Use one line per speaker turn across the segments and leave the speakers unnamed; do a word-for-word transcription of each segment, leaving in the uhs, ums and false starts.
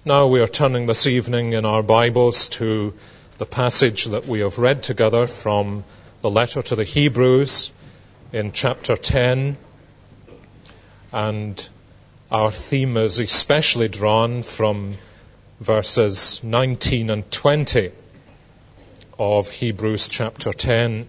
Now we are turning this evening in our Bibles to the passage that we have read together from the letter to the Hebrews in chapter ten. And our theme is especially drawn from verses nineteen and twenty of Hebrews chapter ten.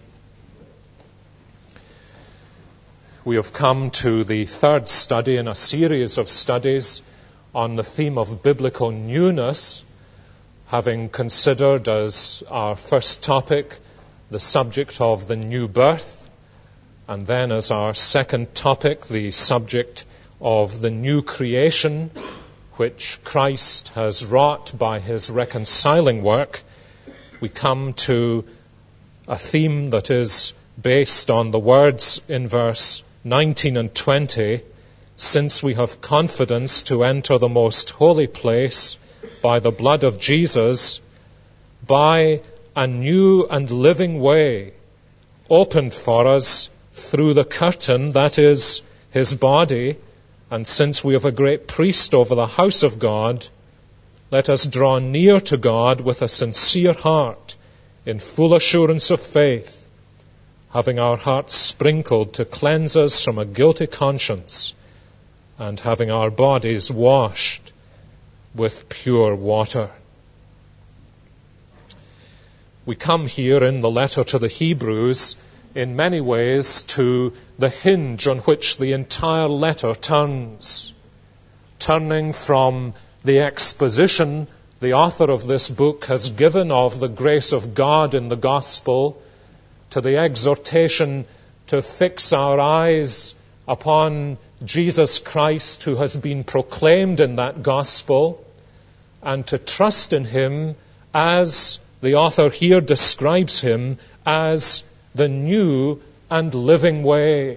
We have come to the third study in a series of studies on the theme of biblical newness, having considered as our first topic the subject of the new birth, and then as our second topic the subject of the new creation, which Christ has wrought by his reconciling work. We come to a theme that is based on the words in verse nineteen and twenty, since we have confidence to enter the most holy place by the blood of Jesus, by a new and living way opened for us through the curtain, that is, his body, and since we have a great priest over the house of God, let us draw near to God with a sincere heart, in full assurance of faith, having our hearts sprinkled to cleanse us from a guilty conscience, and having our bodies washed with pure water. We come here in the letter to the Hebrews in many ways to the hinge on which the entire letter turns, turning from the exposition the author of this book has given of the grace of God in the gospel, to the exhortation to fix our eyes upon Jesus Christ, who has been proclaimed in that gospel, and to trust in him as the author here describes him as the new and living way.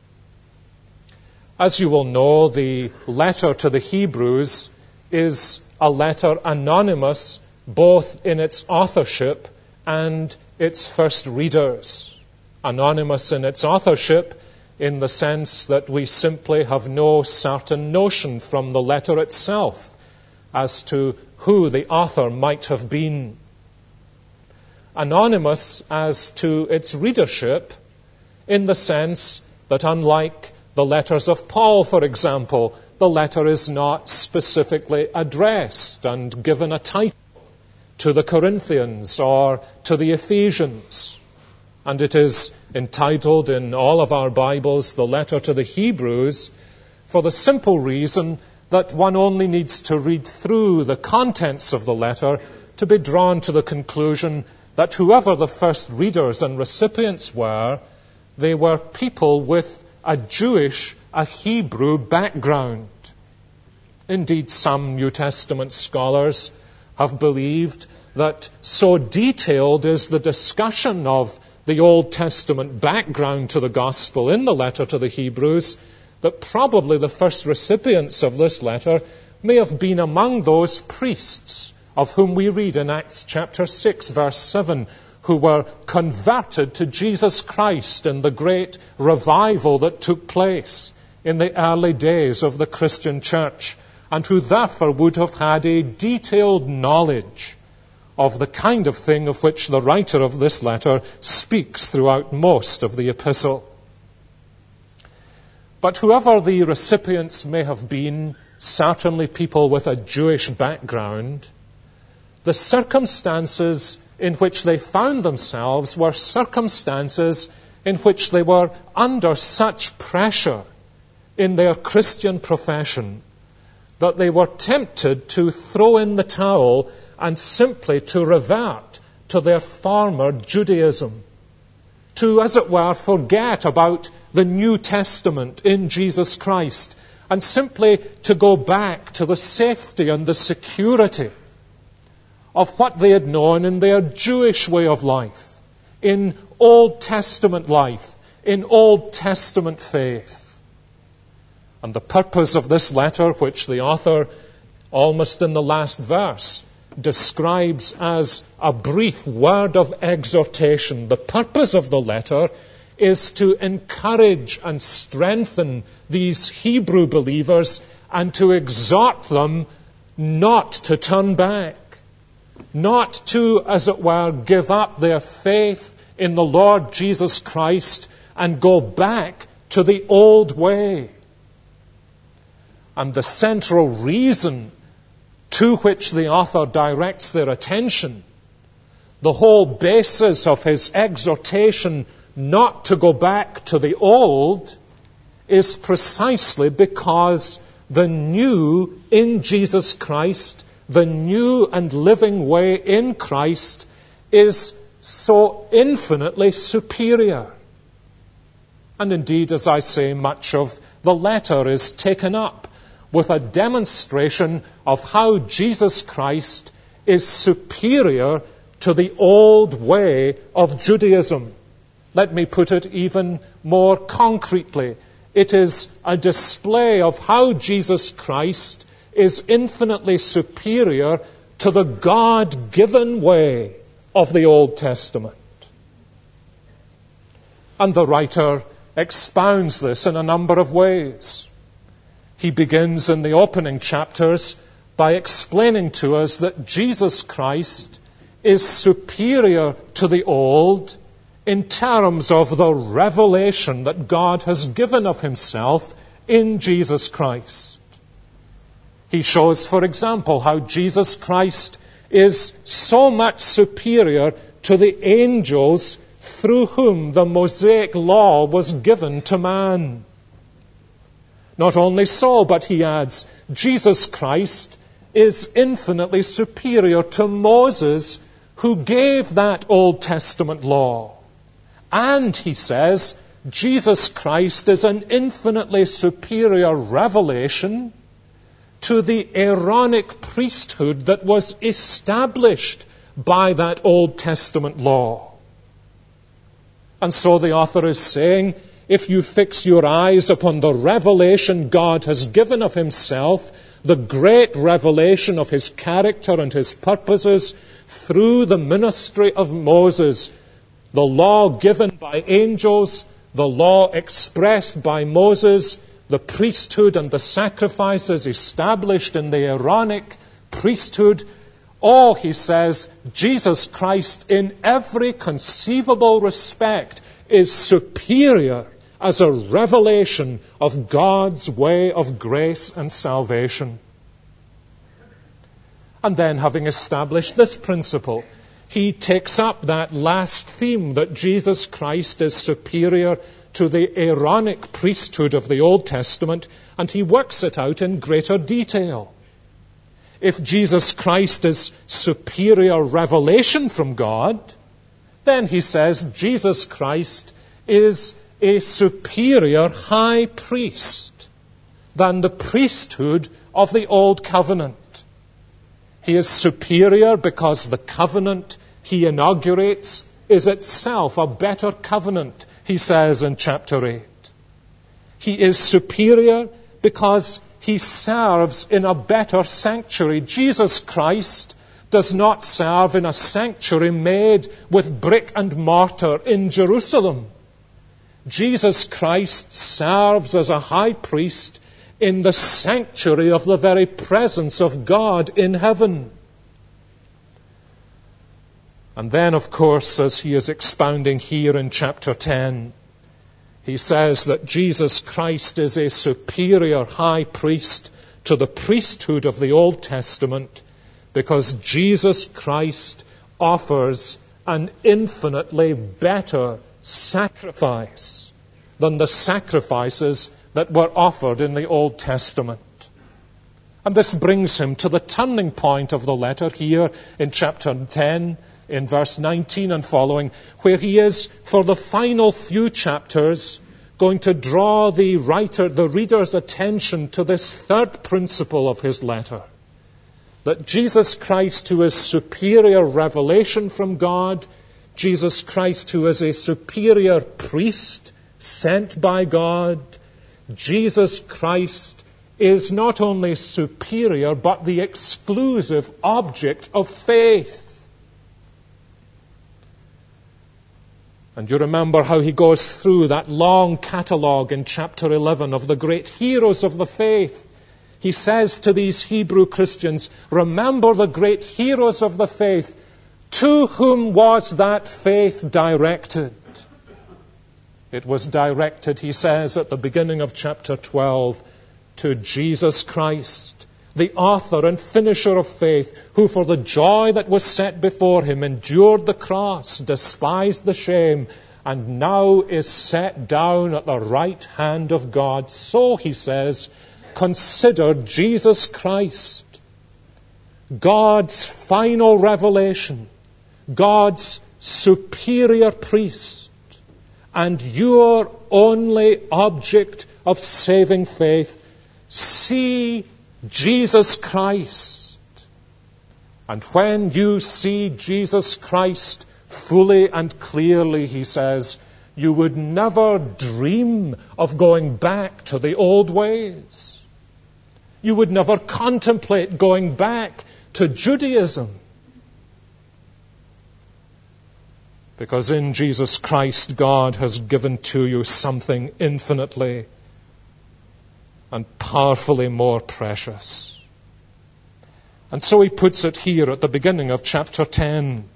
As you will know, the letter to the Hebrews is a letter anonymous both in its authorship and its first readers. Anonymous in its authorship in the sense that we simply have no certain notion from the letter itself as to who the author might have been. Anonymous as to its readership in the sense that, unlike the letters of Paul, for example, the letter is not specifically addressed and given a title to the Corinthians or to the Ephesians. And it is entitled in all of our Bibles, the letter to the Hebrews, for the simple reason that one only needs to read through the contents of the letter to be drawn to the conclusion that whoever the first readers and recipients were, they were people with a Jewish, a Hebrew background. Indeed, some New Testament scholars have believed that so detailed is the discussion of the Old Testament background to the gospel in the letter to the Hebrews that probably the first recipients of this letter may have been among those priests of whom we read in Acts chapter six, verse seven, who were converted to Jesus Christ in the great revival that took place in the early days of the Christian church, and who therefore would have had a detailed knowledge of the kind of thing of which the writer of this letter speaks throughout most of the epistle. But whoever the recipients may have been, certainly people with a Jewish background, the circumstances in which they found themselves were circumstances in which they were under such pressure in their Christian profession that they were tempted to throw in the towel and simply to revert to their former Judaism, to, as it were, forget about the New Testament in Jesus Christ, and simply to go back to the safety and the security of what they had known in their Jewish way of life, in Old Testament life, in Old Testament faith. And the purpose of this letter, which the author, almost in the last verse, describes as a brief word of exhortation, the purpose of the letter is to encourage and strengthen these Hebrew believers and to exhort them not to turn back, not to, as it were, give up their faith in the Lord Jesus Christ and go back to the old way. And the central reason to which the author directs their attention, the whole basis of his exhortation not to go back to the old, is precisely because the new in Jesus Christ, the new and living way in Christ, is so infinitely superior. And indeed, as I say, much of the letter is taken up with a demonstration of how Jesus Christ is superior to the old way of Judaism. Let me put it even more concretely. It is a display of how Jesus Christ is infinitely superior to the God-given way of the Old Testament. And the writer expounds this in a number of ways. He begins in the opening chapters by explaining to us that Jesus Christ is superior to the old in terms of the revelation that God has given of himself in Jesus Christ. He shows, for example, how Jesus Christ is so much superior to the angels through whom the Mosaic law was given to man. Not only so, but he adds, Jesus Christ is infinitely superior to Moses, who gave that Old Testament law. And, he says, Jesus Christ is an infinitely superior revelation to the Aaronic priesthood that was established by that Old Testament law. And so the author is saying, if you fix your eyes upon the revelation God has given of himself, the great revelation of his character and his purposes through the ministry of Moses, the law given by angels, the law expressed by Moses, the priesthood and the sacrifices established in the Aaronic priesthood, all, he says, Jesus Christ in every conceivable respect is superior as a revelation of God's way of grace and salvation. And then, having established this principle, he takes up that last theme that Jesus Christ is superior to the Aaronic priesthood of the Old Testament, and he works it out in greater detail. If Jesus Christ is superior revelation from God, then he says Jesus Christ is a superior high priest than the priesthood of the Old Covenant. He is superior because the covenant he inaugurates is itself a better covenant, he says in chapter eight. He is superior because he serves in a better sanctuary. Jesus Christ does not serve in a sanctuary made with brick and mortar in Jerusalem. Jesus Christ serves as a high priest in the sanctuary of the very presence of God in heaven. And then, of course, as he is expounding here in chapter ten, he says that Jesus Christ is a superior high priest to the priesthood of the Old Testament because Jesus Christ offers an infinitely better sacrifice than the sacrifices that were offered in the Old Testament. And this brings him to the turning point of the letter here in chapter ten, in verse nineteen and following, where he is, for the final few chapters, going to draw the writer, the reader's attention to this third principle of his letter. That Jesus Christ, who is superior revelation from God, Jesus Christ, who is a superior priest sent by God, Jesus Christ is not only superior, but the exclusive object of faith. And you remember how he goes through that long catalogue in chapter eleven of the great heroes of the faith. he says to these Hebrew Christians, remember the great heroes of the faith. To whom was that faith directed? It was directed, he says at the beginning of chapter twelve, to Jesus Christ, the author and finisher of faith, who for the joy that was set before him endured the cross, despised the shame, and now is set down at the right hand of God. So, he says, consider Jesus Christ, God's final revelation, God's superior priest, and your only object of saving faith. See Jesus Christ. And when you see Jesus Christ fully and clearly, he says, you would never dream of going back to the old ways. You would never contemplate going back to Judaism. Because in Jesus Christ, God has given to you something infinitely and powerfully more precious. And so he puts it here at the beginning of chapter ten.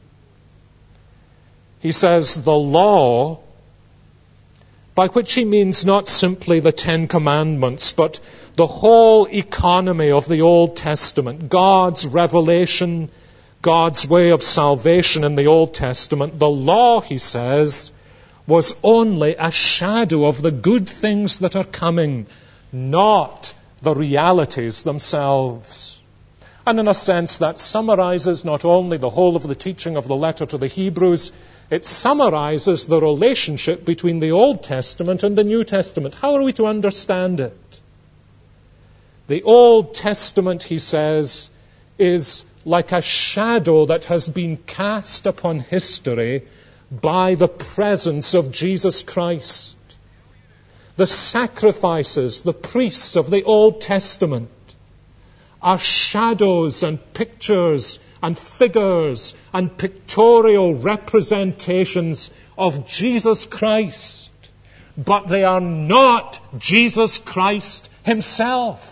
He says, the law, by which he means not simply the Ten Commandments, but the whole economy of the Old Testament, God's revelation, God's way of salvation in the Old Testament. The law, he says, was only a shadow of the good things that are coming, not the realities themselves. And in a sense, that summarizes not only the whole of the teaching of the letter to the Hebrews, it summarizes the relationship between the Old Testament and the New Testament. How are we to understand it? The Old Testament, he says, is like a shadow that has been cast upon history by the presence of Jesus Christ. The sacrifices, the priests of the Old Testament are shadows and pictures and figures and pictorial representations of Jesus Christ. But they are not Jesus Christ himself.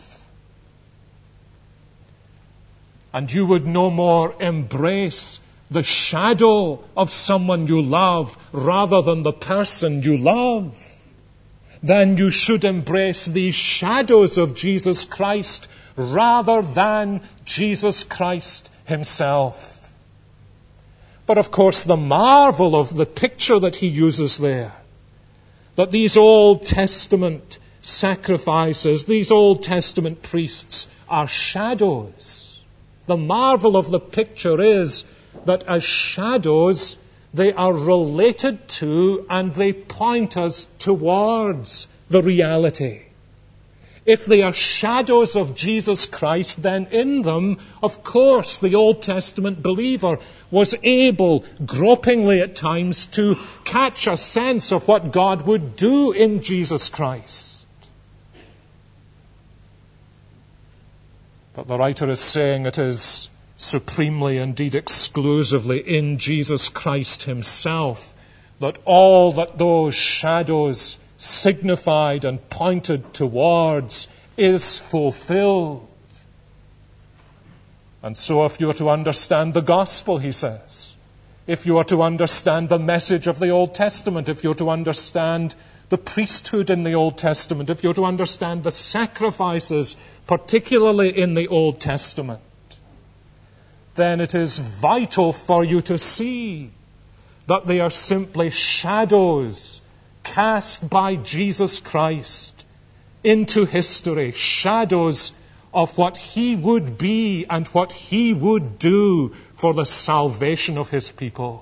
And you would no more embrace the shadow of someone you love rather than the person you love, then you should embrace these shadows of Jesus Christ rather than Jesus Christ himself. But of course, the marvel of the picture that he uses there, that these Old Testament sacrifices, these Old Testament priests are shadows. The marvel of the picture is that as shadows, they are related to and they point us towards the reality. If they are shadows of Jesus Christ, then in them, of course, the Old Testament believer was able, gropingly at times, to catch a sense of what God would do in Jesus Christ. But the writer is saying it is supremely, indeed exclusively, in Jesus Christ himself that all that those shadows signified and pointed towards is fulfilled. And so if you are to understand the gospel, he says, if you are to understand the message of the Old Testament, if you're to understand the priesthood in the Old Testament, if you're to understand the sacrifices, particularly in the Old Testament, then it is vital for you to see that they are simply shadows cast by Jesus Christ into history, shadows of what he would be and what he would do for the salvation of his people.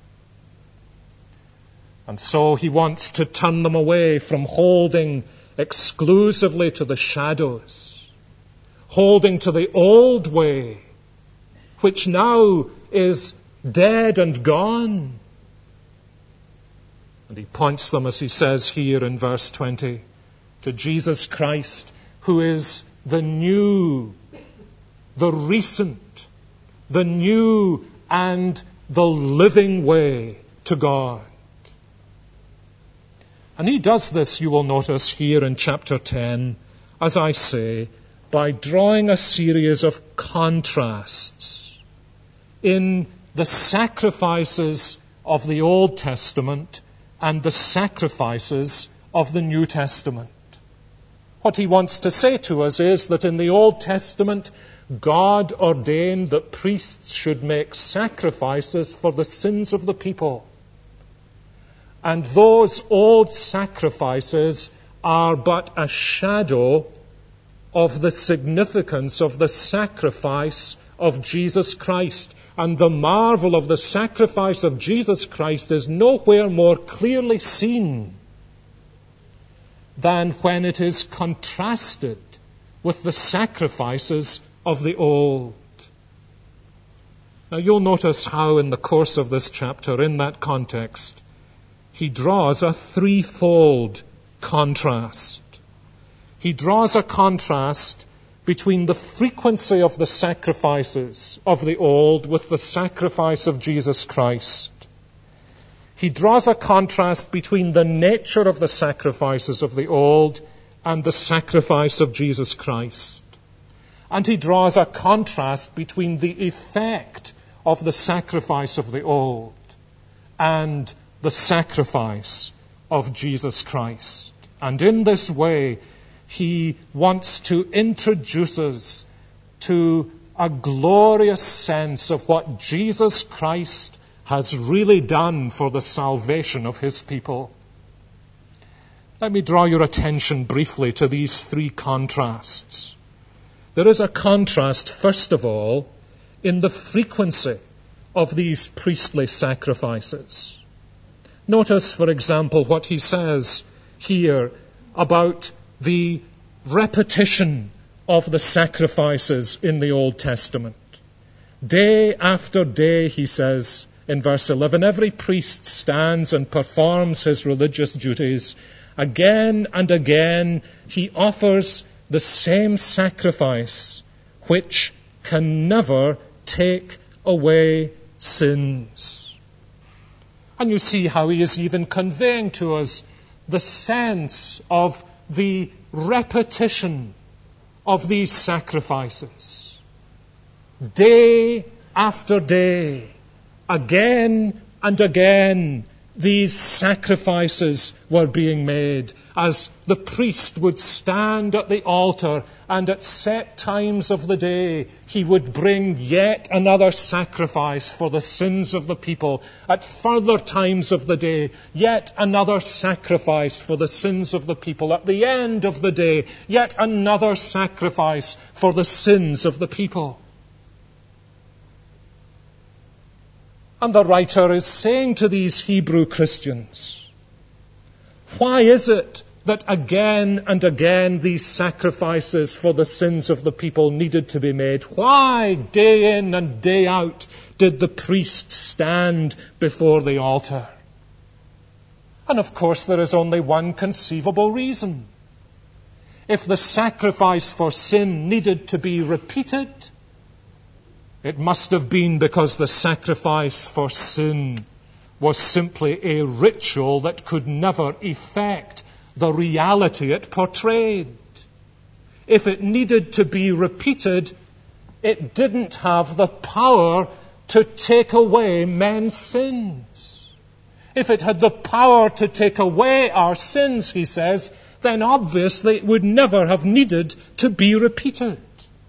And so he wants to turn them away from holding exclusively to the shadows, holding to the old way, which now is dead and gone. And he points them, as he says here in verse twenty, to Jesus Christ, who is the new, the recent, the new and the living way to God. And he does this, you will notice here in chapter ten, as I say, by drawing a series of contrasts in the sacrifices of the Old Testament and the sacrifices of the New Testament. What he wants to say to us is that in the Old Testament, God ordained that priests should make sacrifices for the sins of the people. And those old sacrifices are but a shadow of the significance of the sacrifice of Jesus Christ. And the marvel of the sacrifice of Jesus Christ is nowhere more clearly seen than when it is contrasted with the sacrifices of the old. Now you'll notice how in the course of this chapter, in that context, he draws a threefold contrast. He draws a contrast between the frequency of the sacrifices of the old with the sacrifice of Jesus Christ. He draws a contrast between the nature of the sacrifices of the old and the sacrifice of Jesus Christ. And he draws a contrast between the effect of the sacrifice of the old and the sacrifice of Jesus Christ. And in this way, he wants to introduce us to a glorious sense of what Jesus Christ has really done for the salvation of his people. Let me draw your attention briefly to these three contrasts. There is a contrast, first of all, in the frequency of these priestly sacrifices. Notice, for example, what he says here about the repetition of the sacrifices in the Old Testament. Day after day, he says in verse eleven, every priest stands and performs his religious duties. Again and again, he offers the same sacrifice, which can never take away sins. And you see how he is even conveying to us the sense of the repetition of these sacrifices. Day after day, again and again, these sacrifices were being made as the priest would stand at the altar, and at set times of the day he would bring yet another sacrifice for the sins of the people. At further times of the day, yet another sacrifice for the sins of the people. At the end of the day, yet another sacrifice for the sins of the people. And the writer is saying to these Hebrew Christians, why is it that again and again these sacrifices for the sins of the people needed to be made? Why, day in and day out, did the priest stand before the altar? And of course there is only one conceivable reason. If the sacrifice for sin needed to be repeated, it must have been because the sacrifice for sin was simply a ritual that could never effect the reality it portrayed. If it needed to be repeated, it didn't have the power to take away men's sins. If it had the power to take away our sins, he says, then obviously it would never have needed to be repeated.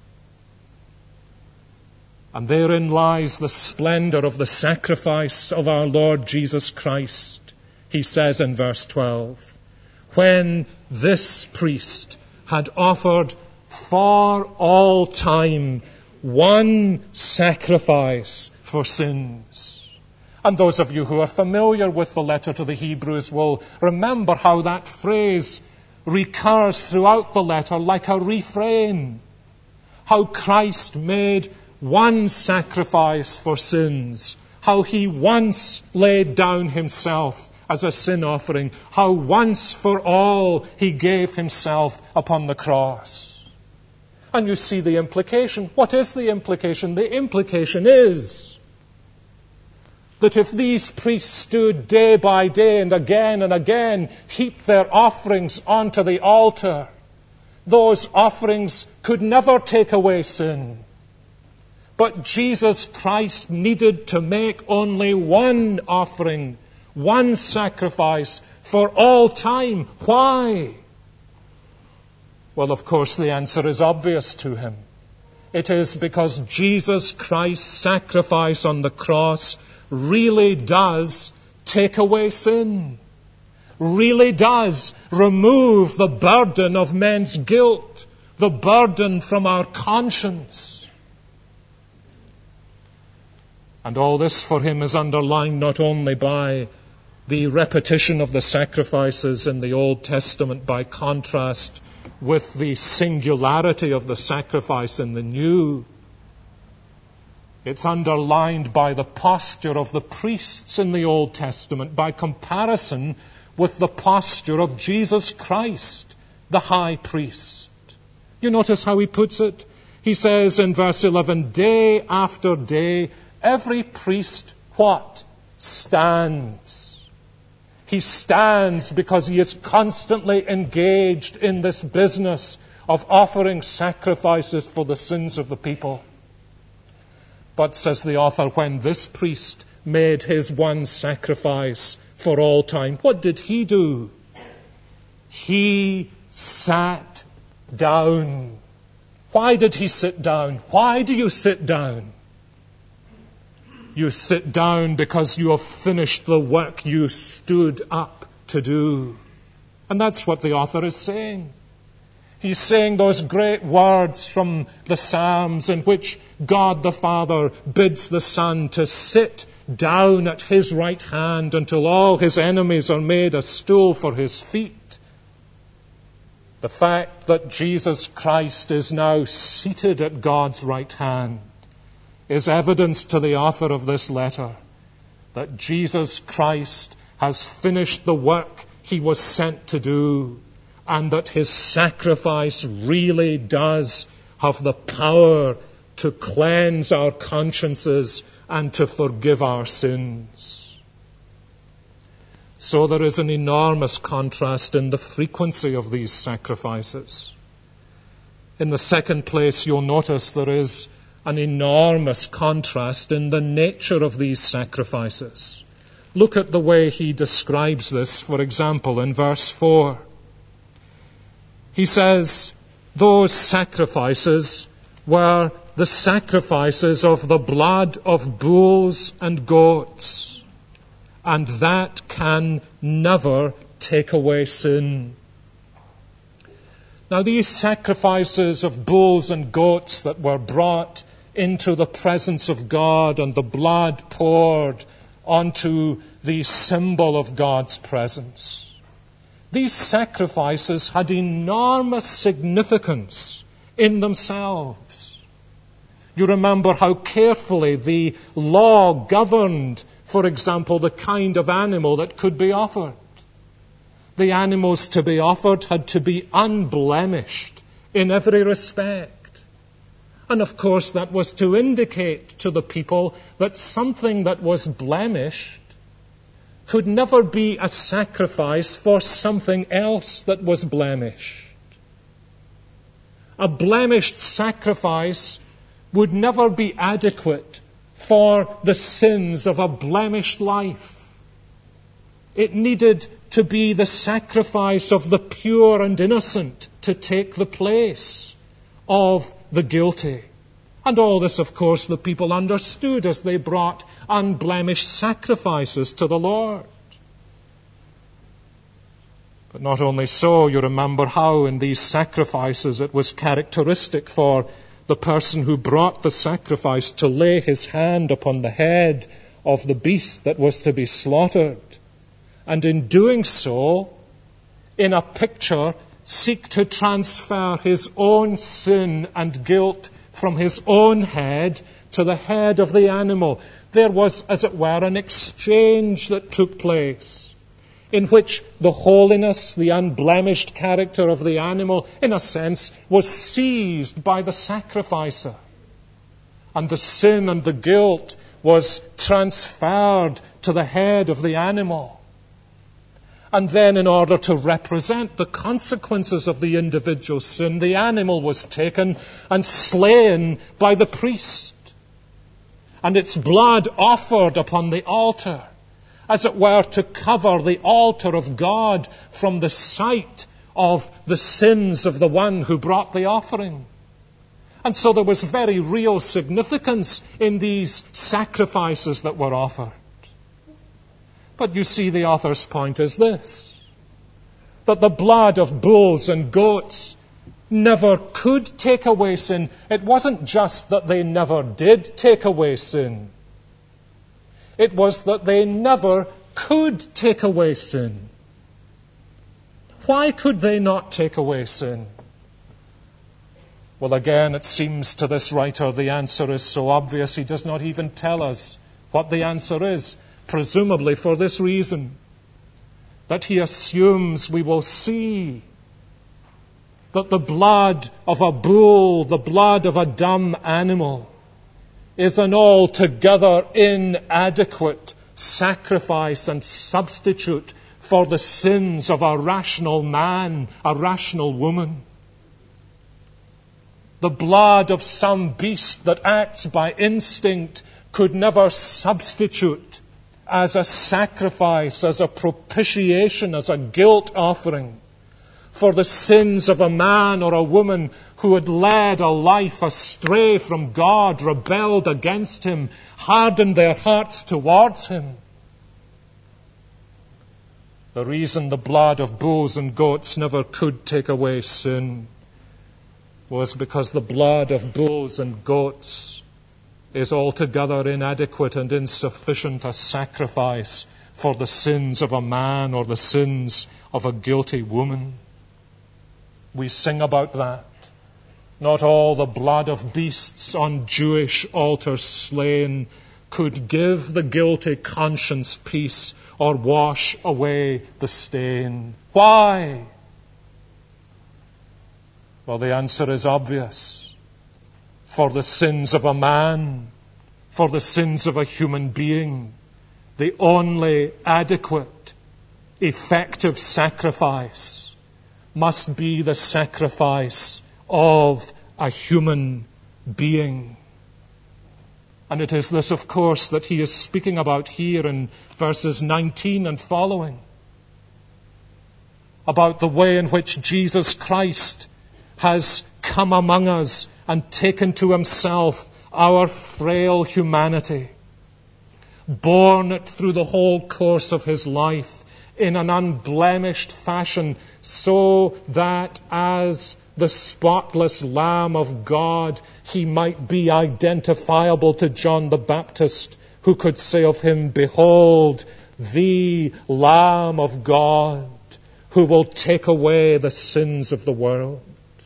And therein lies the splendor of the sacrifice of our Lord Jesus Christ. He says in verse twelve, when this priest had offered for all time one sacrifice for sins. And those of you who are familiar with the letter to the Hebrews will remember how that phrase recurs throughout the letter like a refrain. How Christ made one sacrifice for sins. How he once laid down himself as a sin offering. How once for all he gave himself upon the cross. And you see the implication. What is the implication? The implication is that if these priests stood day by day and again and again heaped their offerings onto the altar, those offerings could never take away sin. But Jesus Christ needed to make only one offering, one sacrifice for all time. Why? Well, of course, the answer is obvious to him. It is because Jesus Christ's sacrifice on the cross really does take away sin, really does remove the burden of men's guilt, the burden from our conscience. And all this for him is underlined not only by the repetition of the sacrifices in the Old Testament by contrast with the singularity of the sacrifice in the New. It's underlined by the posture of the priests in the Old Testament by comparison with the posture of Jesus Christ, the high priest. You notice how he puts it? He says in verse eleven, day after day, every priest, what? Stands. He stands because he is constantly engaged in this business of offering sacrifices for the sins of the people. But, says the author, when this priest made his one sacrifice for all time, what did he do? He sat down. Why did he sit down? Why do you sit down? You sit down because you have finished the work you stood up to do. And that's what the author is saying. He's saying those great words from the Psalms in which God the Father bids the Son to sit down at his right hand until all his enemies are made a stool for his feet. The fact that Jesus Christ is now seated at God's right hand is evidence to the author of this letter that Jesus Christ has finished the work he was sent to do, and that his sacrifice really does have the power to cleanse our consciences and to forgive our sins. So there is an enormous contrast in the frequency of these sacrifices. In the second place, you'll notice there is an enormous contrast in the nature of these sacrifices. Look at the way he describes this, for example, in verse four. He says, those sacrifices were the sacrifices of the blood of bulls and goats, and that can never take away sin. Now, these sacrifices of bulls and goats that were brought into the presence of God and the blood poured onto the symbol of God's presence, these sacrifices had enormous significance in themselves. You remember how carefully the law governed, for example, the kind of animal that could be offered. The animals to be offered had to be unblemished in every respect. And of course that was to indicate to the people that something that was blemished could never be a sacrifice for something else that was blemished. A blemished sacrifice would never be adequate for the sins of a blemished life. It needed to be the sacrifice of the pure and innocent to take the place of the guilty. And all this, of course, the people understood as they brought unblemished sacrifices to the Lord. But not only so, you remember how in these sacrifices it was characteristic for the person who brought the sacrifice to lay his hand upon the head of the beast that was to be slaughtered. And in doing so, in a picture, seek to transfer his own sin and guilt from his own head to the head of the animal. There was, as it were, an exchange that took place in which the holiness, the unblemished character of the animal, in a sense, was seized by the sacrificer. And the sin and the guilt was transferred to the head of the animal. And then in order to represent the consequences of the individual sin, the animal was taken and slain by the priest, and its blood offered upon the altar, as it were to cover the altar of God from the sight of the sins of the one who brought the offering. And so there was very real significance in these sacrifices that were offered. But you see, the author's point is this, that the blood of bulls and goats never could take away sin. It wasn't just that they never did take away sin. It was that they never could take away sin. Why could they not take away sin? Well, again, it seems to this writer the answer is so obvious he does not even tell us what the answer is, presumably for this reason, that he assumes we will see that the blood of a bull, the blood of a dumb animal, is an altogether inadequate sacrifice and substitute for the sins of a rational man, a rational woman. The blood of some beast that acts by instinct could never substitute as a sacrifice, as a propitiation, as a guilt offering for the sins of a man or a woman who had led a life astray from God, rebelled against Him, hardened their hearts towards Him. The reason the blood of bulls and goats never could take away sin was because the blood of bulls and goats is altogether inadequate and insufficient a sacrifice for the sins of a man or the sins of a guilty woman. We sing about that. Not all the blood of beasts on Jewish altars slain could give the guilty conscience peace or wash away the stain. Why? Well, the answer is obvious. For the sins of a man, for the sins of a human being, the only adequate, effective sacrifice must be the sacrifice of a human being. And it is this, of course, that he is speaking about here in verses nineteen and following, about the way in which Jesus Christ has come among us and taken to Himself our frail humanity, borne it through the whole course of His life in an unblemished fashion, so that as the spotless Lamb of God, He might be identifiable to John the Baptist, who could say of Him, "Behold, the Lamb of God, who will take away the sins of the world."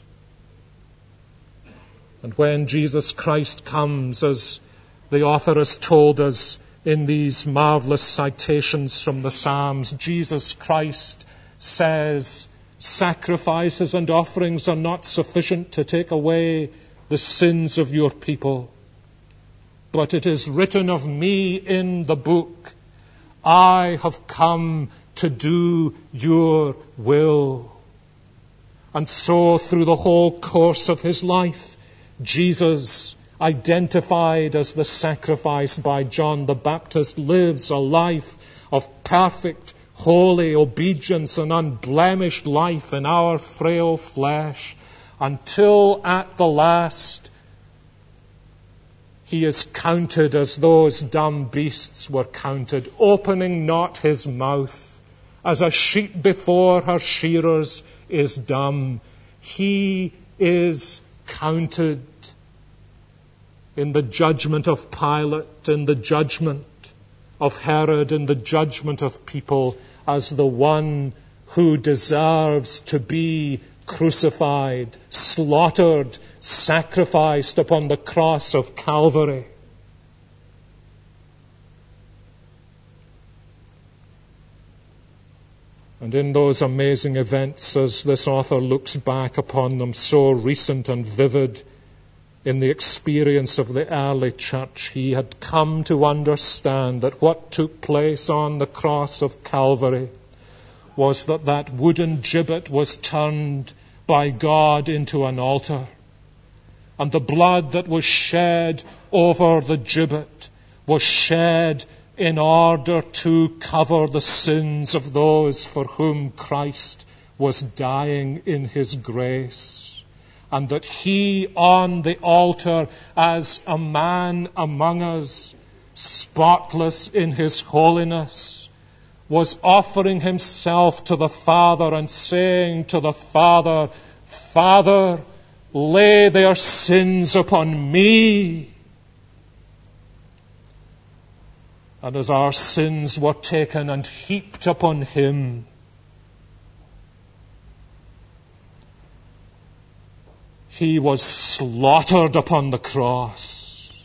And when Jesus Christ comes, as the author has told us in these marvelous citations from the Psalms, Jesus Christ says, "Sacrifices and offerings are not sufficient to take away the sins of your people. But it is written of me in the book, I have come to do your will." And so through the whole course of His life, Jesus, identified as the sacrifice by John the Baptist, lives a life of perfect, holy obedience and unblemished life in our frail flesh, until at the last He is counted as those dumb beasts were counted, opening not His mouth, as a sheep before her shearers is dumb. He is counted in the judgment of Pilate, in the judgment of Herod, in the judgment of people, as the one who deserves to be crucified, slaughtered, sacrificed upon the cross of Calvary. And in those amazing events, as this author looks back upon them, so recent and vivid in the experience of the early church, he had come to understand that what took place on the cross of Calvary was that that wooden gibbet was turned by God into an altar. And the blood that was shed over the gibbet was shed in order to cover the sins of those for whom Christ was dying in his grace. And that he on the altar as a man among us, spotless in his holiness, was offering himself to the Father and saying to the Father, Father, lay their sins upon me. And as our sins were taken and heaped upon him, he was slaughtered upon the cross.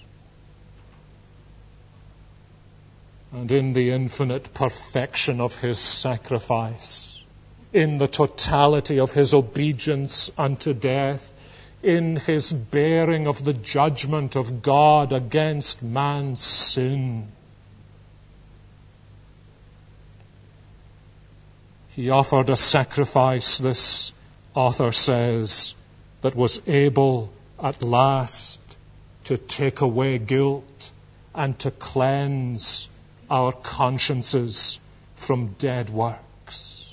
And in the infinite perfection of his sacrifice, in the totality of his obedience unto death, in his bearing of the judgment of God against man's sin, he offered a sacrifice, this author says, that was able at last to take away guilt and to cleanse our consciences from dead works.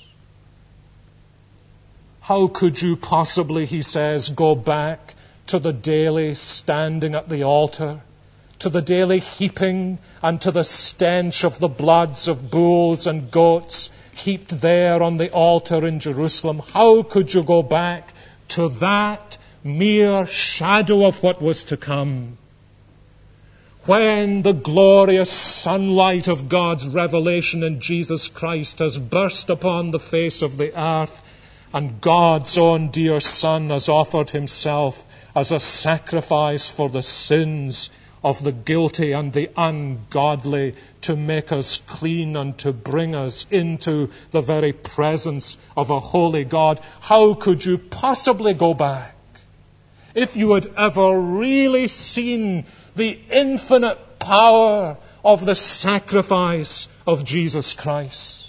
How could you possibly, he says, go back to the daily standing at the altar, to the daily heaping and to the stench of the bloods of bulls and goats heaped there on the altar in Jerusalem? How could you go back to that mere shadow of what was to come, when the glorious sunlight of God's revelation in Jesus Christ has burst upon the face of the earth, and God's own dear Son has offered himself as a sacrifice for the sins of the guilty and the ungodly, to make us clean and to bring us into the very presence of a holy God? How could you possibly go back? If you had ever really seen the infinite power of the sacrifice of Jesus Christ.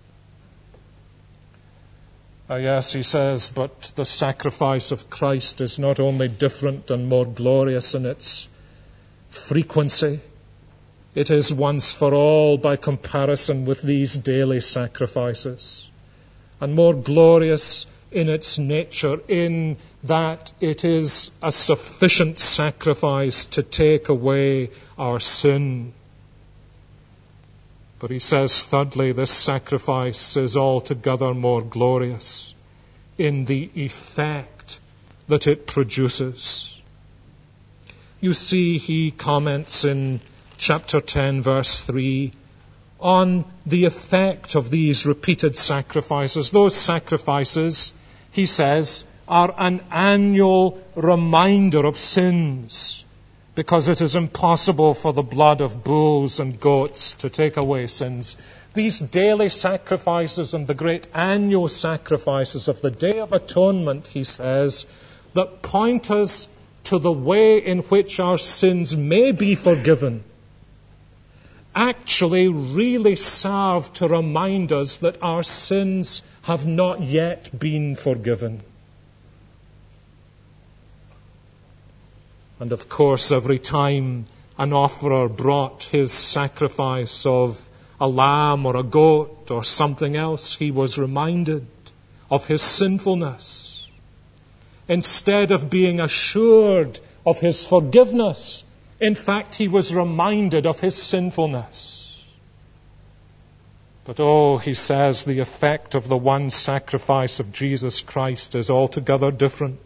Uh, yes, he says, but the sacrifice of Christ is not only different and more glorious in its frequency, it is once for all by comparison with these daily sacrifices, and more glorious in its nature, in that it is a sufficient sacrifice to take away our sin. But he says, thirdly, this sacrifice is altogether more glorious in the effect that it produces. You see, he comments in chapter ten, verse three, on the effect of these repeated sacrifices. Those sacrifices, he says, are an annual reminder of sins, because it is impossible for the blood of bulls and goats to take away sins. These daily sacrifices and the great annual sacrifices of the Day of Atonement, he says, that point us to the way in which our sins may be forgiven, actually really serve to remind us that our sins have not yet been forgiven. And of course, every time an offerer brought his sacrifice of a lamb or a goat or something else, he was reminded of his sinfulness. Instead of being assured of his forgiveness, in fact, he was reminded of his sinfulness. But oh, he says, the effect of the one sacrifice of Jesus Christ is altogether different.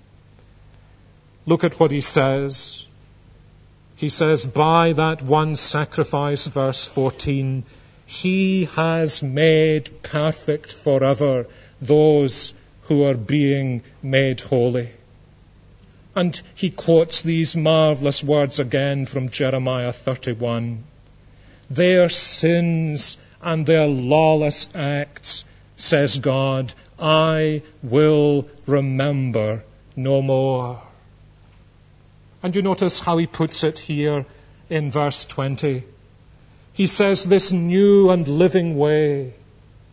Look at what he says. He says, by that one sacrifice, verse fourteen, he has made perfect forever those who are being made holy. And he quotes these marvelous words again from Jeremiah thirty-one. Their sins and their lawless acts, says God, I will remember no more. And you notice how he puts it here in verse twenty. He says, this new and living way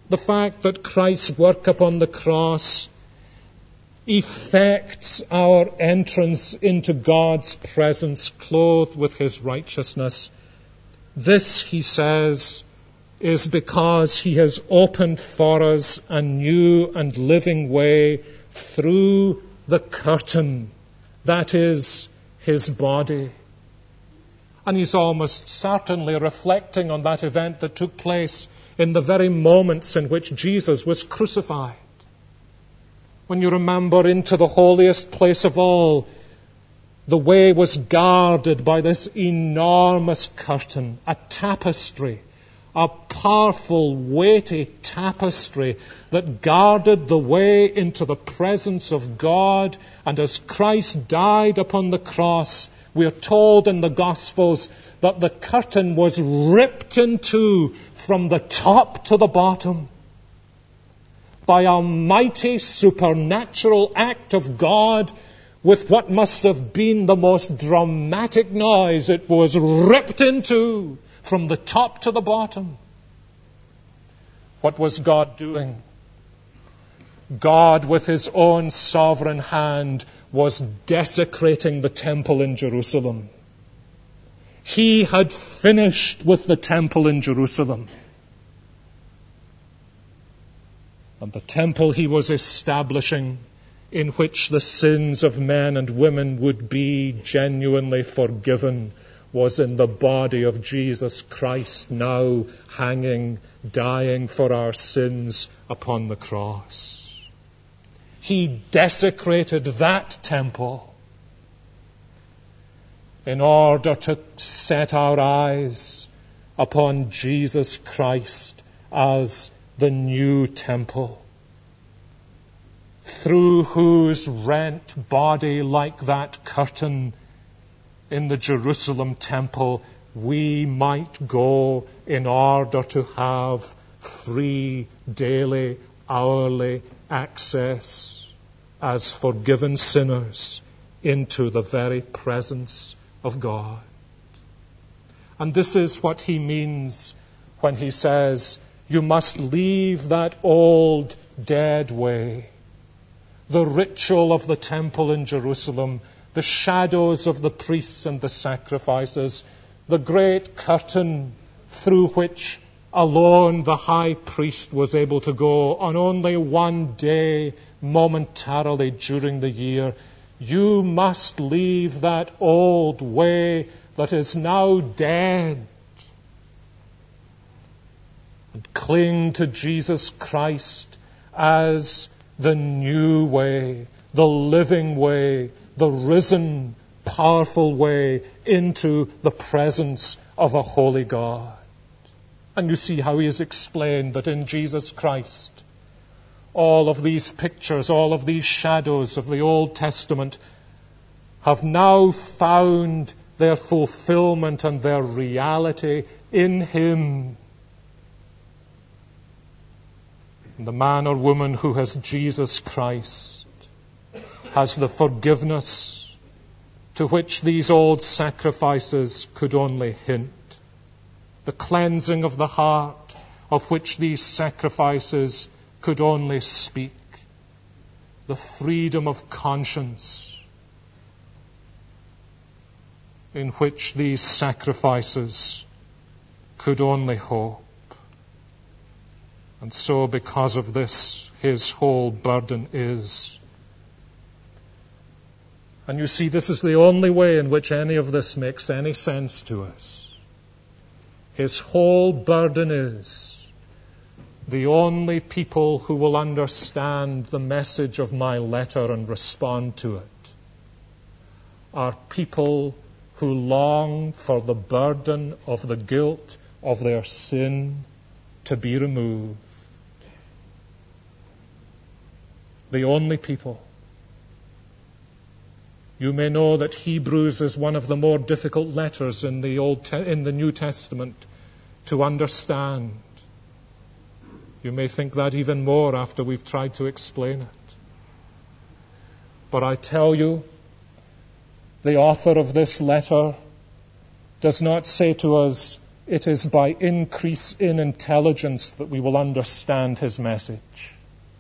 The fact that Christ's work upon the cross effects our entrance into God's presence clothed with his righteousness. This, he says, is because he has opened for us a new and living way through the curtain, that is, his body. And he's almost certainly reflecting on that event that took place in the very moments in which Jesus was crucified. When you remember, into the holiest place of all, the way was guarded by this enormous curtain, a tapestry, a powerful, weighty tapestry that guarded the way into the presence of God. And as Christ died upon the cross, we are told in the Gospels that the curtain was ripped in two from the top to the bottom. By a mighty supernatural act of God, with what must have been the most dramatic noise, it was ripped in two from the top to the bottom. What was God doing? God, with his own sovereign hand, was desecrating the temple in Jerusalem. He had finished with the temple in Jerusalem. And the temple he was establishing, in which the sins of men and women would be genuinely forgiven, was in the body of Jesus Christ, now hanging, dying for our sins upon the cross. He desecrated that temple in order to set our eyes upon Jesus Christ as the new temple, through whose rent body, like that curtain in the Jerusalem temple, we might go in order to have free, daily, hourly access as forgiven sinners into the very presence of God. And this is what he means when he says, you must leave that old dead way, the ritual of the temple in Jerusalem, the shadows of the priests and the sacrifices, the great curtain through which alone the high priest was able to go on only one day, momentarily during the year. You must leave that old way that is now dead and cling to Jesus Christ as the new way, the living way, the risen, powerful way into the presence of a holy God. And you see how he has explained that in Jesus Christ, all of these pictures, all of these shadows of the Old Testament have now found their fulfillment and their reality in him. The man or woman who has Jesus Christ has the forgiveness to which these old sacrifices could only hint, the cleansing of the heart of which these sacrifices could only speak, the freedom of conscience in which these sacrifices could only hope. And so, because of this, his whole burden is. And you see, this is the only way in which any of this makes any sense to us. His whole burden is, the only people who will understand the message of my letter and respond to it are people who long for the burden of the guilt of their sin to be removed. The only people. You may know that Hebrews is one of the more difficult letters in the Old Te- in the New Testament to understand. You may think that even more after we've tried to explain it. But I tell you, the author of this letter does not say to us, it is by increase in intelligence that we will understand his message.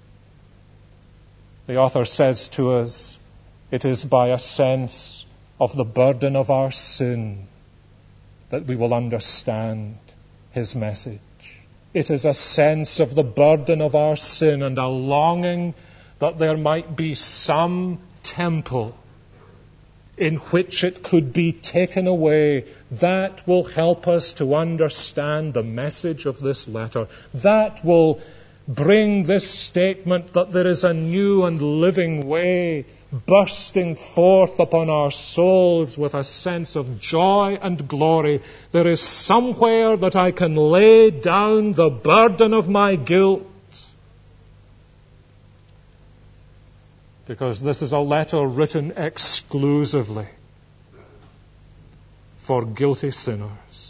The author says to us, it is by a sense of the burden of our sin that we will understand his message. It is a sense of the burden of our sin and a longing that there might be some temple in which it could be taken away. That will help us to understand the message of this letter. That will bring this statement that there is a new and living way bursting forth upon our souls with a sense of joy and glory. There is somewhere that I can lay down the burden of my guilt. Because this is a letter written exclusively for guilty sinners.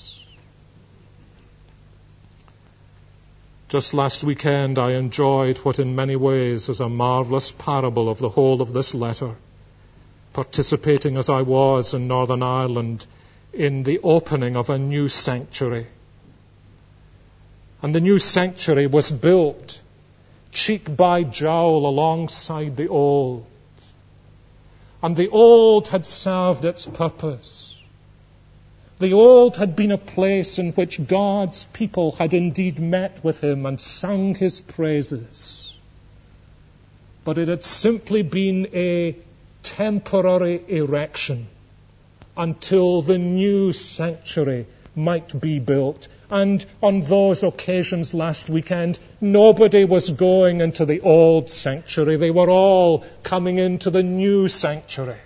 Just last weekend I enjoyed what in many ways is a marvelous parable of the whole of this letter, participating as I was in Northern Ireland in the opening of a new sanctuary. And the new sanctuary was built cheek by jowl alongside the old. And the old had served its purpose. The old had been a place in which God's people had indeed met with him and sung his praises. But it had simply been a temporary erection until the new sanctuary might be built. And on those occasions last weekend, nobody was going into the old sanctuary. They were all coming into the new sanctuary.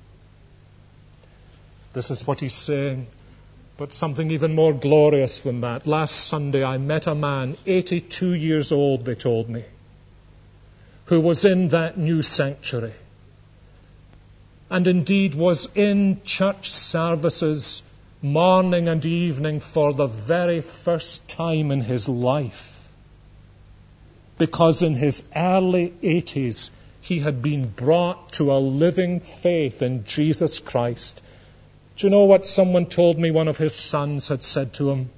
This is what he's saying. But something even more glorious than that. Last Sunday I met a man, eighty-two years old, they told me, who was in that new sanctuary. And indeed was in church services morning and evening for the very first time in his life. Because in his early eighties he had been brought to a living faith in Jesus Christ. Do you know what someone told me one of his sons had said to him?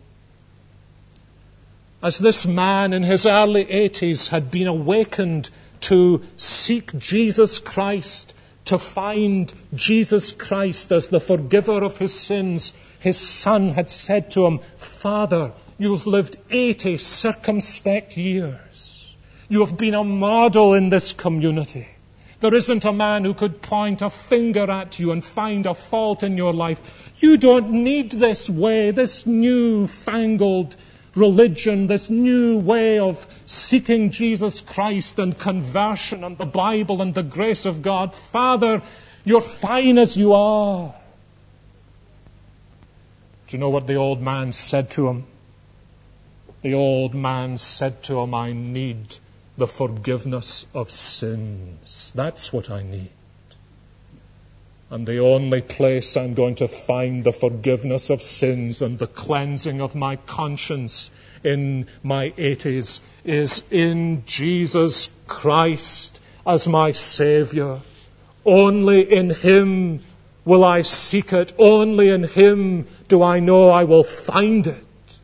As this man in his early eighties had been awakened to seek Jesus Christ, to find Jesus Christ as the forgiver of his sins, his son had said to him, "Father, you've lived eighty circumspect years. You have been a model in this community. There isn't a man who could point a finger at you and find a fault in your life. You don't need this way, this new-fangled religion, this new way of seeking Jesus Christ and conversion and the Bible and the grace of God. Father, you're fine as you are." Do you know what the old man said to him? The old man said to him, "I need the forgiveness of sins. That's what I need. And the only place I'm going to find the forgiveness of sins and the cleansing of my conscience in my eighties is in Jesus Christ as my Savior. Only in him will I seek it. Only in him do I know I will find it."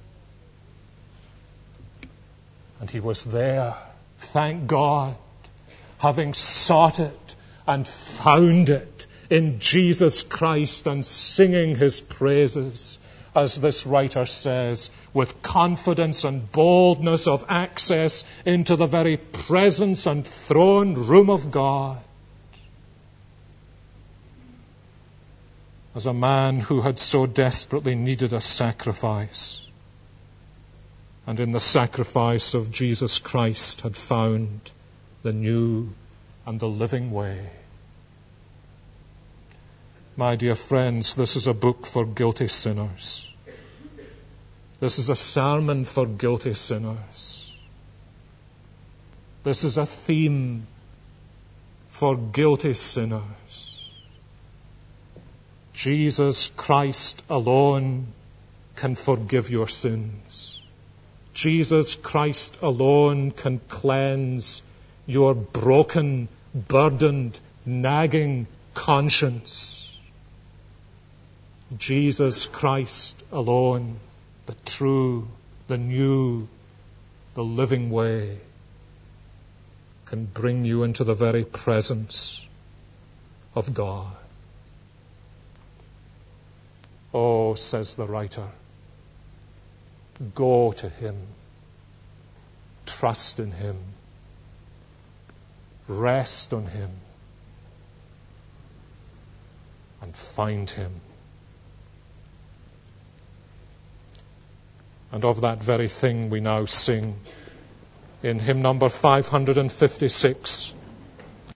And he was there. Thank God, having sought it and found it in Jesus Christ and singing his praises, as this writer says, with confidence and boldness of access into the very presence and throne room of God. As a man who had so desperately needed a sacrifice, and in the sacrifice of Jesus Christ had found the new and the living way. My dear friends, this is a book for guilty sinners. This is a sermon for guilty sinners. This is a theme for guilty sinners. Jesus Christ alone can forgive your sins. Jesus Christ alone can cleanse your broken, burdened, nagging conscience. Jesus Christ alone the true, the new, the living way can bring you into the very presence of God. Oh, says the writer, go to Him, trust in Him, rest on Him, and find Him. And of that very thing we now sing in hymn number five hundred fifty-six.